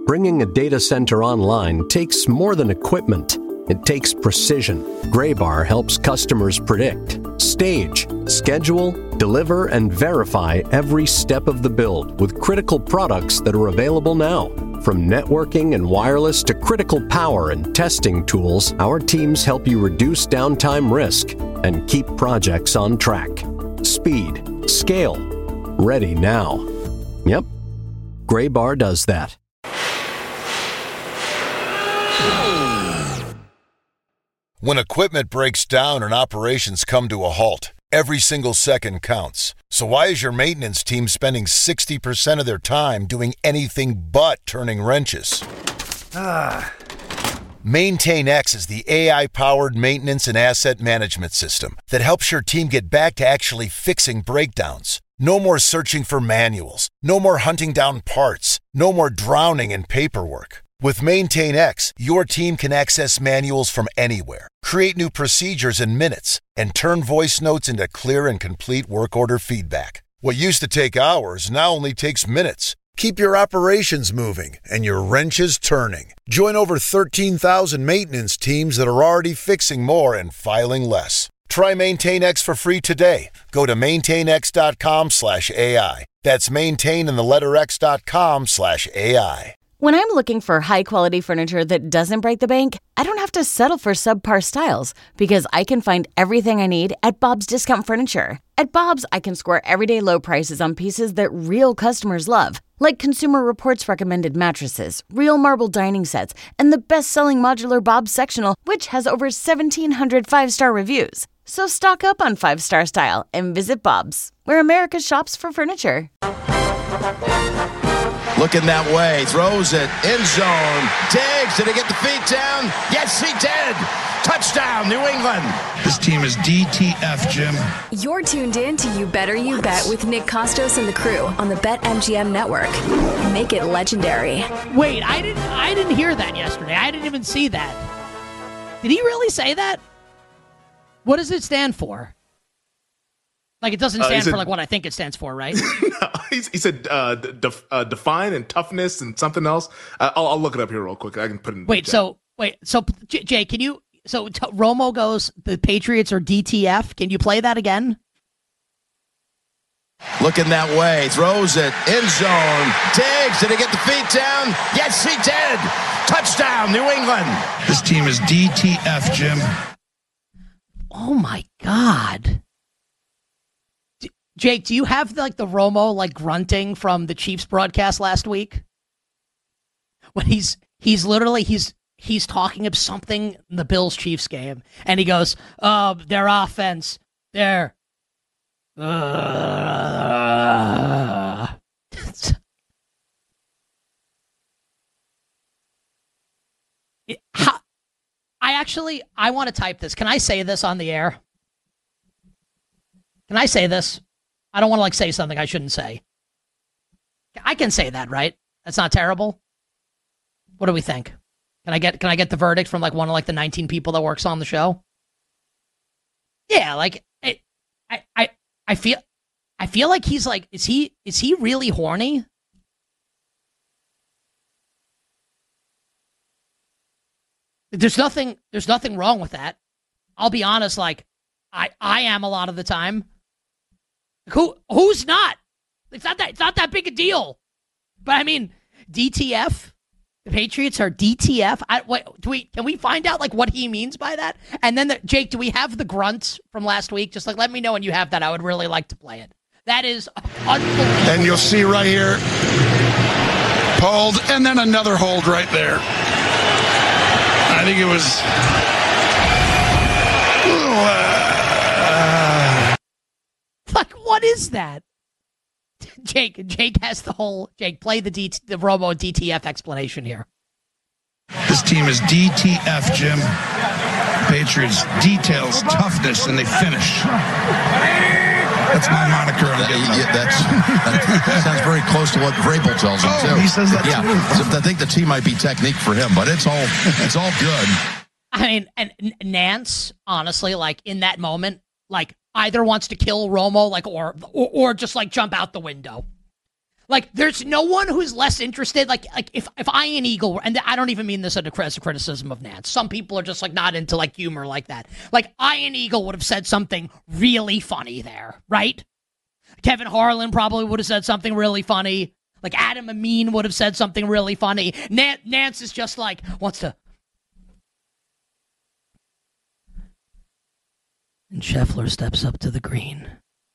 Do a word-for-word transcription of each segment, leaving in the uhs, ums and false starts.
Bringing a data center online takes more than equipment. It takes precision. Graybar helps customers predict, stage, schedule, deliver, and verify every step of the build with critical products that are available now. From networking and wireless to critical power and testing tools, our teams help you reduce downtime risk and keep projects on track. Speed, scale, ready now. Yep, Graybar does that. When equipment breaks down and operations come to a halt, every single second counts. So why is your maintenance team spending sixty percent of their time doing anything but turning wrenches? Ah. MaintainX is the A I-powered maintenance and asset management system that helps your team get back to actually fixing breakdowns. No more searching for manuals. No more hunting down parts. No more drowning in paperwork. With MaintainX, your team can access manuals from anywhere, create new procedures in minutes, and turn voice notes into clear and complete work order feedback. What used to take hours now only takes minutes. Keep your operations moving and your wrenches turning. Join over thirteen thousand maintenance teams that are already fixing more and filing less. Try MaintainX for free today. Go to maintainx.com slash AI. That's maintain in the letter x.com slash AI. When I'm looking for high-quality furniture that doesn't break the bank, I don't have to settle for subpar styles because I can find everything I need at Bob's Discount Furniture. At Bob's, I can score everyday low prices on pieces that real customers love, like Consumer Reports recommended mattresses, real marble dining sets, and the best-selling modular Bob's Sectional, which has over seventeen hundred five-star reviews. So stock up on five-star style and visit Bob's, where America shops for furniture. Looking that way, throws it, end zone, Diggs, did he get the feet down? Yes, he did! Touchdown, New England! This team is D T F, Jim. You're tuned in to You Better You Bet with Nick Costos and the crew on the BetMGM Network. Make it legendary. Wait, I didn't I didn't hear that yesterday. I didn't even see that. Did he really say that? What does it stand for? Like, it doesn't stand uh, for, a, like, what I think it stands for, right? No, he said uh, def, uh, define and toughness and something else. Uh, I'll, I'll look it up here real quick. I can put it in. Wait, so, wait, so, Jay, can you, so t- Romo goes, the Patriots are D T F. Can you play that again? Looking that way, throws it, end zone, Diggs, did he get the feet down? Yes, he did! Touchdown, New England! This team is D T F, Jim. Oh, my God. Jake, do you have like the Romo like grunting from the Chiefs broadcast last week? When he's he's literally he's he's talking of something in the Bills Chiefs game, and he goes, "Oh, their offense, their uh... it, how, I actually I want to type this. Can I say this on the air? Can I say this? I don't want to like say something I shouldn't say. I can say that, right? That's not terrible. What do we think? Can I get can I get the verdict from like one of like the nineteen people that works on the show? Yeah, like it, I I I feel I feel like he's like is he is he really horny? There's nothing there's nothing wrong with that. I'll be honest, like I I am a lot of the time. Who who's not? It's not that it's not that big a deal. But I mean, D T F. The Patriots are D T F. I, what, do we can we find out like what he means by that? And then the, Jake, do we have the grunts from last week? Just like let me know when you have that. I would really like to play it. That is unbelievable. And you'll see right here, pulled, and then another hold right there. I think it was. Like, what is that? Jake, Jake has the whole. Jake, play the D, the Romo D T F explanation here. This team is D T F, Jim. Patriots details toughness and they finish. That's my moniker. I'm that, giving yeah, that's, that sounds very close to what Vrabel tells him oh, too. He says that yeah, too. So I think the team might be technique for him, but it's all it's all good. I mean, and Nance, honestly, like in that moment, like either wants to kill Romo, like or or, or just like jump out the window. Like, there's no one who's less interested. Like, like if, if Ian Eagle, and I don't even mean this as a criticism of Nance. Some people are just, like, not into, like, humor like that. Like, Ian Eagle would have said something really funny there, right? Kevin Harlan probably would have said something really funny. Like, Adam Amin would have said something really funny. Nan- Nance is just, like, wants to... And Scheffler steps up to the green.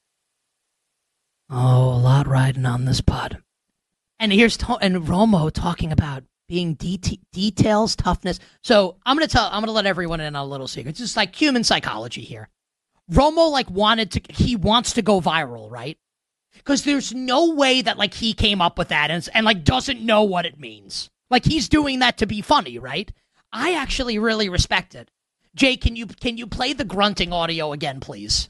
Oh, a lot riding on this putt. And here's to- and Romo talking about being de- details, toughness. So I'm gonna tell, I'm gonna let everyone in on a little secret. It's just like human psychology here. Romo like wanted to, he wants to go viral, right? Because there's no way that like he came up with that and and like doesn't know what it means. Like he's doing that to be funny, right? I actually really respect it. Jay, can you can you play the grunting audio again, please?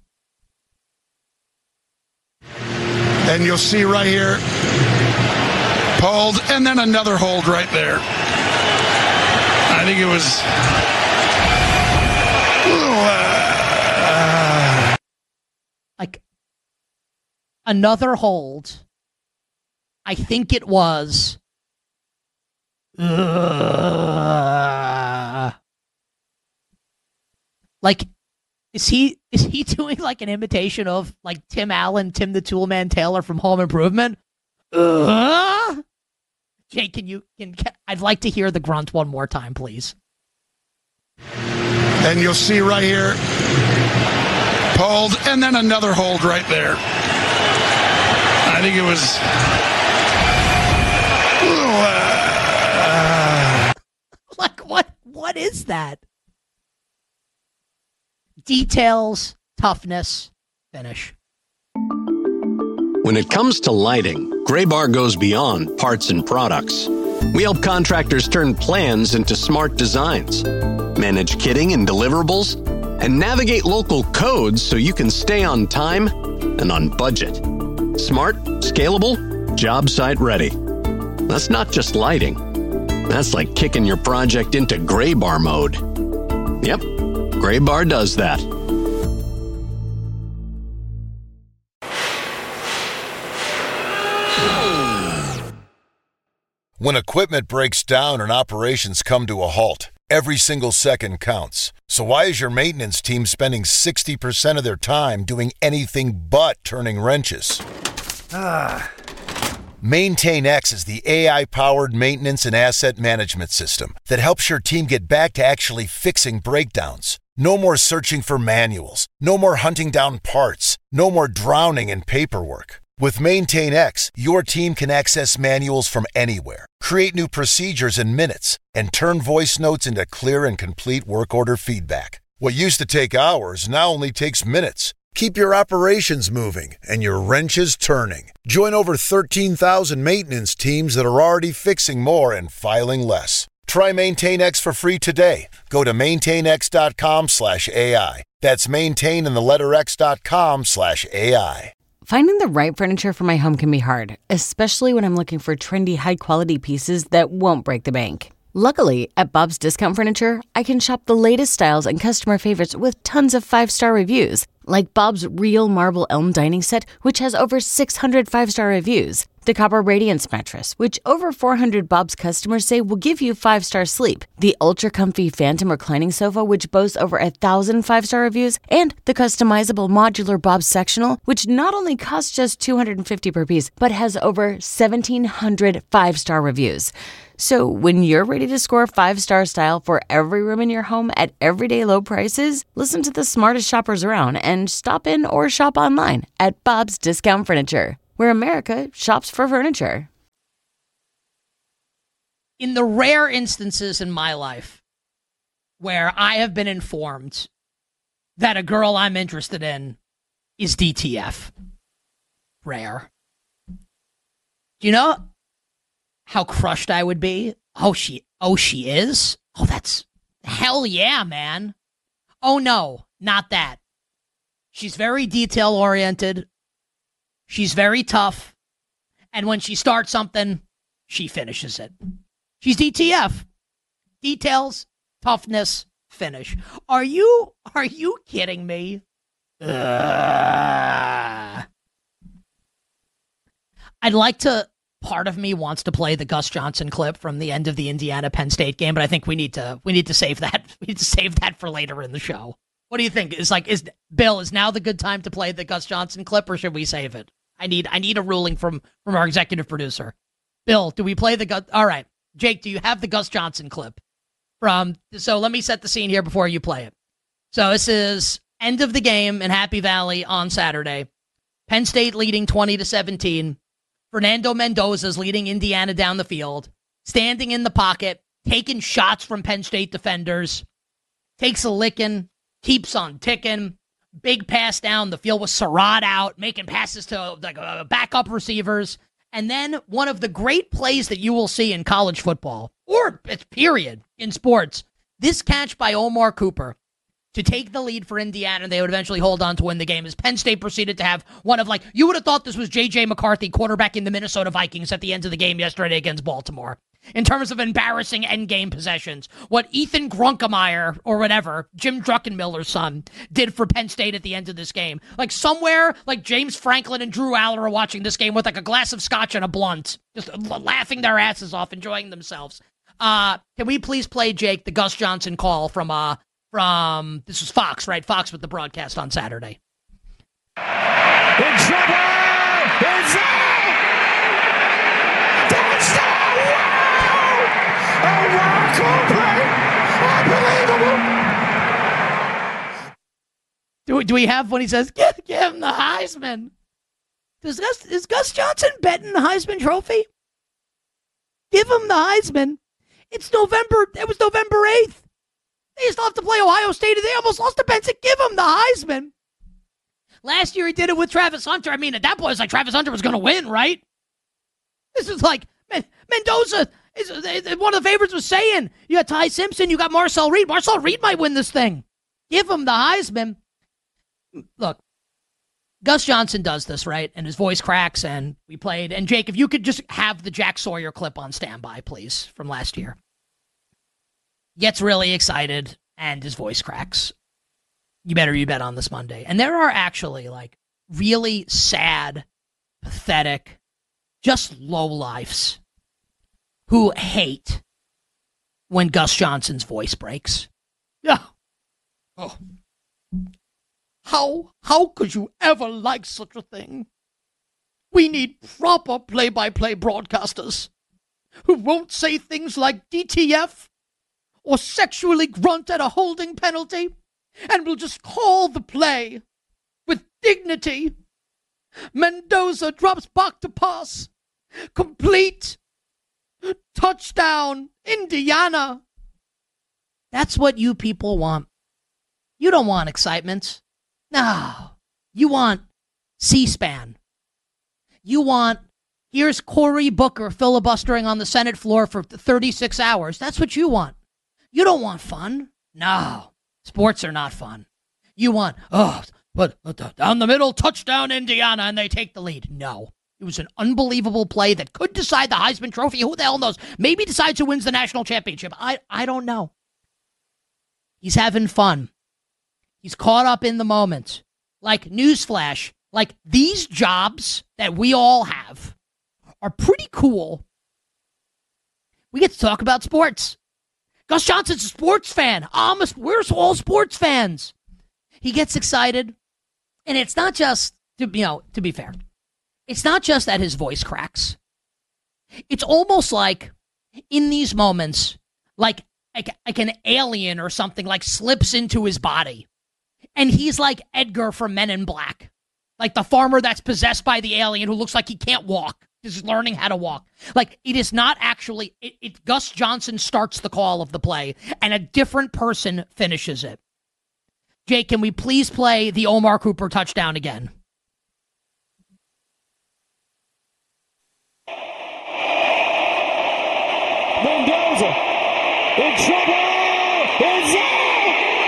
And you'll see right here, pulled, and then another hold right there. I think it was... Uh, like, another hold. I think it was... Uh, like... Is he is he doing like an imitation of like Tim Allen, Tim the Toolman Taylor from Home Improvement? Uh? Jay, can you can I'd like to hear the grunt one more time, please. And you'll see right here, pulled, and then another hold right there. I think it was. Uh, like what? What is that? Details, toughness, finish. When it comes to lighting, Graybar goes beyond parts and products. We help contractors turn plans into smart designs, manage kitting and deliverables, and navigate local codes so you can stay on time and on budget. Smart, scalable, job site ready. That's not just lighting. That's like kicking your project into Graybar mode. Yep. Graybar does that. When equipment breaks down and operations come to a halt, every single second counts. So why is your maintenance team spending sixty percent of their time doing anything but turning wrenches? Ah. MaintainX is the A I-powered maintenance and asset management system that helps your team get back to actually fixing breakdowns. No more searching for manuals. No more hunting down parts. No more drowning in paperwork. With MaintainX, your team can access manuals from anywhere, create new procedures in minutes, and turn voice notes into clear and complete work order feedback. What used to take hours now only takes minutes. Keep your operations moving and your wrenches turning. Join over thirteen thousand maintenance teams that are already fixing more and filing less. Try MaintainX for free today. Go to maintainx.com slash AI. That's maintain in the letter x.com slash AI. Finding the right furniture for my home can be hard, especially when I'm looking for trendy, high-quality pieces that won't break the bank. Luckily, at Bob's Discount Furniture, I can shop the latest styles and customer favorites with tons of five-star reviews, like Bob's Real Marble Elm Dining Set, which has over six hundred five-star reviews. The Copper Radiance Mattress, which over four hundred Bob's customers say will give you five-star sleep. The Ultra Comfy Phantom Reclining Sofa, which boasts over a thousand five-star reviews. And the customizable modular Bob's Sectional, which not only costs just two hundred fifty dollars per piece, but has over seventeen hundred five-star reviews. So when you're ready to score five-star style for every room in your home at everyday low prices, listen to the smartest shoppers around and stop in or shop online at Bob's Discount Furniture, where America shops for furniture. In the rare instances in my life where I have been informed that a girl I'm interested in is D T F, rare. Do you know how crushed I would be? Oh, she, oh, she is? Oh, that's, hell yeah, man. Oh, no, not that. She's very detail-oriented. She's very tough. And when she starts something, she finishes it. She's D T F. Details, toughness, finish. Are you, are you kidding me? Ugh. I'd like to, part of me wants to play the Gus Johnson clip from the end of the Indiana Penn State game, but I think we need to we need to save that. We need to save that for later in the show. What do you think? Is like is Bill, is now the good time to play the Gus Johnson clip, or should we save it? I need I need a ruling from from our executive producer. Bill, do we play the Gus? All right. Jake, do you have the Gus Johnson clip? From so let me set the scene here before you play it. So this is end of the game in Happy Valley on Saturday. Penn State leading twenty to seventeen. Fernando Mendoza's leading Indiana down the field, standing in the pocket, taking shots from Penn State defenders, takes a licking, keeps on ticking, big pass down the field with Surratt out, making passes to like uh, backup receivers. And then one of the great plays that you will see in college football, or it's period in sports, this catch by Omar Cooper to take the lead for Indiana, and they would eventually hold on to win the game, as Penn State proceeded to have one of, like, you would have thought this was J J McCarthy quarterbacking the Minnesota Vikings at the end of the game yesterday against Baltimore. In terms of embarrassing endgame possessions, what Ethan Grunkemeyer, or whatever, Jim Druckenmiller's son, did for Penn State at the end of this game. Like, somewhere, like, James Franklin and Drew Aller are watching this game with, like, a glass of scotch and a blunt, just laughing their asses off, enjoying themselves. Uh, can we please play, Jake, the Gus Johnson call from, uh, from, this was Fox, right? Fox with the broadcast on Saturday. In trouble! It's out! Touchdown! Wow! A wild play! Unbelievable! Do we, do we have when he says, give, give him the Heisman? Does Gus, is Gus Johnson betting the Heisman Trophy? Give him the Heisman. It's November, it was November eighth. They still have to play Ohio State, and they almost lost to Penn State. Give him the Heisman. Last year he did it with Travis Hunter. I mean, at that point, it's like Travis Hunter was going to win, right? This is like, man, Mendoza, is, is, one of the favorites was saying, you got Ty Simpson, you got Marcel Reed. Marcel Reed might win this thing. Give him the Heisman. Look, Gus Johnson does this, right? And his voice cracks, and we played. And Jake, if you could just have the Jack Sawyer clip on standby, please, from last year. Gets really excited, and his voice cracks. You better you bet on this Monday. And there are actually, like, really sad, pathetic, just lowlifes who hate when Gus Johnson's voice breaks. Yeah. Oh. How, how could you ever like such a thing? We need proper play-by-play broadcasters who won't say things like D T F or sexually grunt at a holding penalty, and will just call the play with dignity. Mendoza drops back to pass. Complete. Touchdown. Indiana. That's what you people want. You don't want excitement. No. You want C-SPAN. You want, here's Cory Booker filibustering on the Senate floor for thirty-six hours. That's what you want. You don't want fun. No. Sports are not fun. You want, oh, but down the middle, touchdown Indiana, and they take the lead. No. It was an unbelievable play that could decide the Heisman Trophy. Who the hell knows? Maybe decides who wins the national championship. I, I don't know. He's having fun. He's caught up in the moment. Like, newsflash, like, these jobs that we all have are pretty cool. We get to talk about sports. Gus Johnson's a sports fan. I'm a, we're all sports fans. He gets excited. And it's not just, to, you know, to be fair, it's not just that his voice cracks. It's almost like, in these moments, like, like, like an alien or something, like, slips into his body. And he's like Edgar from Men in Black. Like the farmer that's possessed by the alien who looks like he can't walk. Just learning how to walk. Like, it is not actually, it, it Gus Johnson starts the call of the play, and a different person finishes it. Jake, can we please play the Omar Cooper touchdown again? Mendoza in trouble. It's out.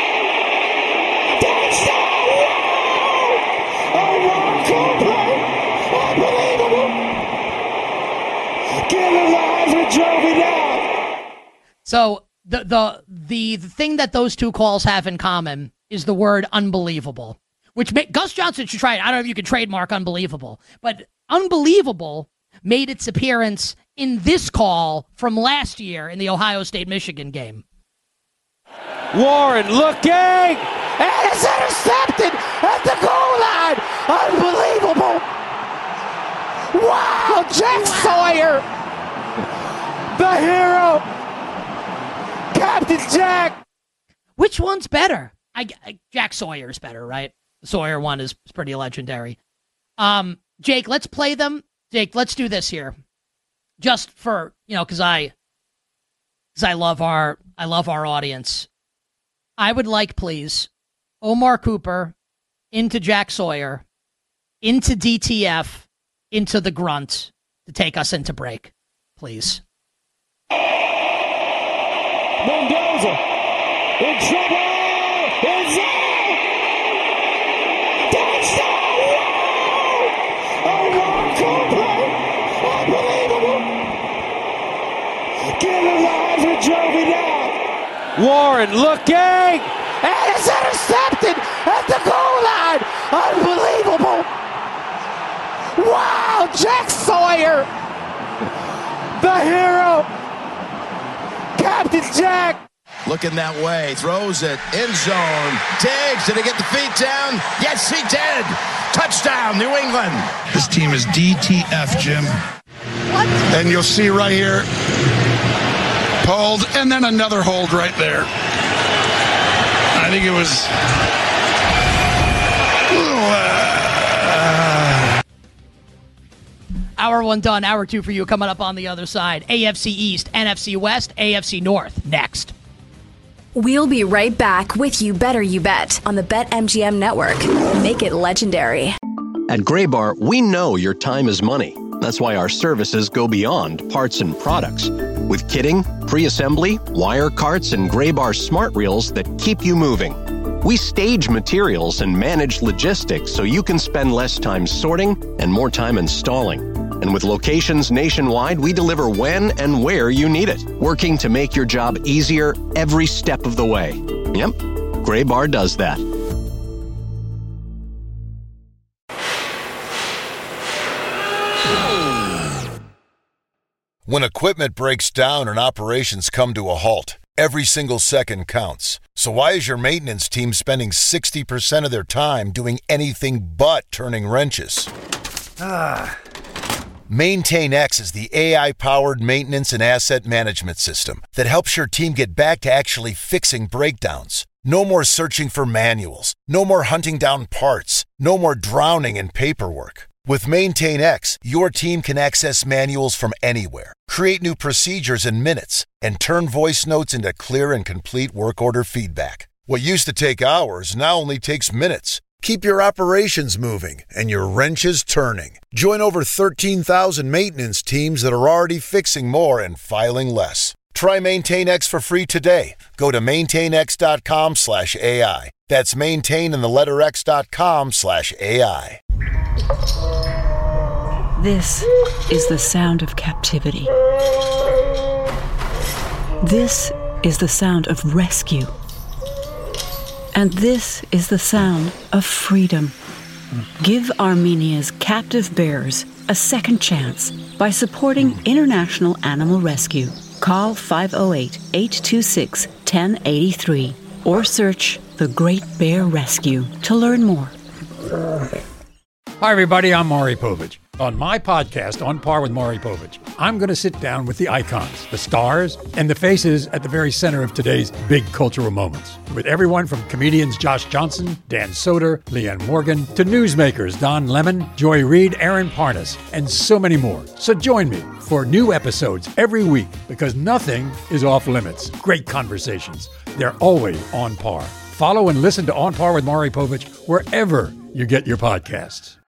Touchdown. Wow. Omar Cooper. Unbelievable. Give him the Heisman Trophy now. So the, the the the thing that those two calls have in common is the word unbelievable, which may, Gus Johnson should try it. I don't know if you can trademark unbelievable, but unbelievable made its appearance in this call from last year in the Ohio State-Michigan game. Warren looking, and it's intercepted at the goal line. Unbelievable. Wow, Jack Sawyer, the hero, Captain Jack. Which one's better? I, I, Jack Sawyer's better, right? The Sawyer one is pretty legendary. Um, Jake, let's play them. Jake, let's do this here. Just for, you know, because I, because I love our, I love our audience. I would like, please, Omar Cooper into Jack Sawyer, into D T F, into the Grunt to take us into break, please. Mendoza in trouble. It's out. Touchdown. Wow. A one-call play. Unbelievable. Get alive and drove it out. Warren looking, and it's intercepted at the goal line. Unbelievable. Wow, Jack Sawyer, the hero, Captain Jack. Looking that way, throws it, end zone, Diggs, did he get the feet down? Yes, he did. Touchdown, New England. This team is D T F, Jim. What? And you'll see right here, pulled, and then another hold right there. I think it was... Hour one done, hour two for you coming up on the other side. A F C East, N F C West, A F C North, next. We'll be right back with You Better You Bet on the BetMGM Network. Make it legendary. At Graybar, we know your time is money. That's why our services go beyond parts and products. With kitting, pre-assembly, wire carts, and Graybar smart reels that keep you moving. We stage materials and manage logistics so you can spend less time sorting and more time installing. And with locations nationwide, we deliver when and where you need it, working to make your job easier every step of the way. Yep, Graybar does that. When equipment breaks down and operations come to a halt, every single second counts. So why is your maintenance team spending sixty percent of their time doing anything but turning wrenches? Ah. MaintainX is the A I-powered maintenance and asset management system that helps your team get back to actually fixing breakdowns. No more searching for manuals. No more hunting down parts. No more drowning in paperwork. With MaintainX, your team can access manuals from anywhere, create new procedures in minutes, and turn voice notes into clear and complete work order feedback. What used to take hours now only takes minutes. Keep your operations moving and your wrenches turning. Join over thirteen thousand maintenance teams that are already fixing more and filing less. Try MaintainX for free today. Go to maintainx.com slash AI. That's maintain in the letter x.com slash AI. This is the sound of captivity. This is the sound of rescue. And this is the sound of freedom. Give Armenia's captive bears a second chance by supporting International Animal Rescue. Call five oh eight, eight two six, one oh eight three or search The Great Bear Rescue to learn more. Hi, everybody. I'm Maury Povich. On my podcast, On Par with Maury Povich, I'm going to sit down with the icons, the stars, and the faces at the very center of today's big cultural moments. With everyone from comedians Josh Johnson, Dan Soder, Leanne Morgan, to newsmakers Don Lemon, Joy Reid, Aaron Parnas, and so many more. So join me for new episodes every week because nothing is off limits. Great conversations. They're always on par. Follow and listen to On Par with Maury Povich wherever you get your podcasts.